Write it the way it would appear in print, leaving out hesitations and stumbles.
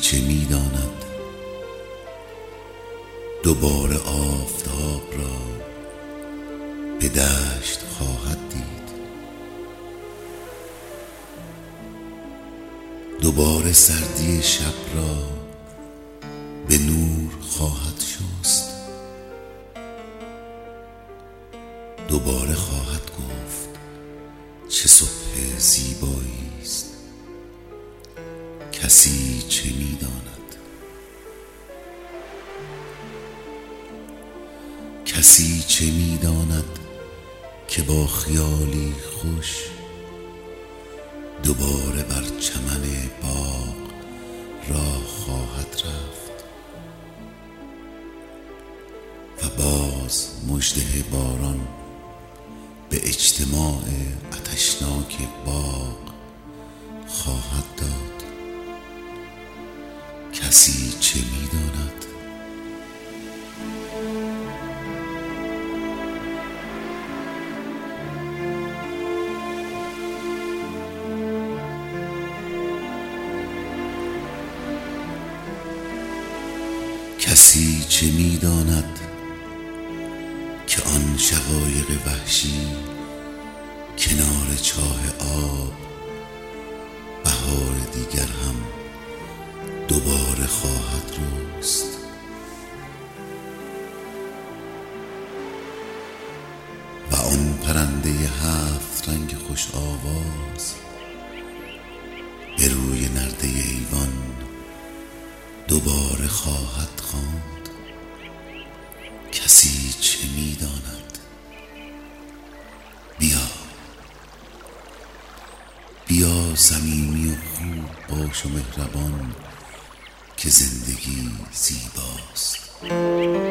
چه می‌داند دوباره آفتاب را به دشت خواهد دید، دوباره سردی شب را به نور خواهد شست، دوباره خواهد گفت چه صبح زیبایی است. کسی چه می‌داند؟ کسی چه می‌داند که با خیالی خوش دوباره بر چمن باغ راه خواهد رفت و باز مژده باران به اجتماع آتشناک باغ خواهد داد. کسی چه می‌داند؟ کسی چه می‌داند که آن شقایق وحشی کنار چاه آب بهار دیگر هم دوباره خواهد رست و آن پرنده 7 رنگ خوش آواز به روی نرده ایوان دوباره خواهد خواند. کسی چه می‌داند؟ بیا صمیمی و خوب باش و مهربان که زندگی زیباست.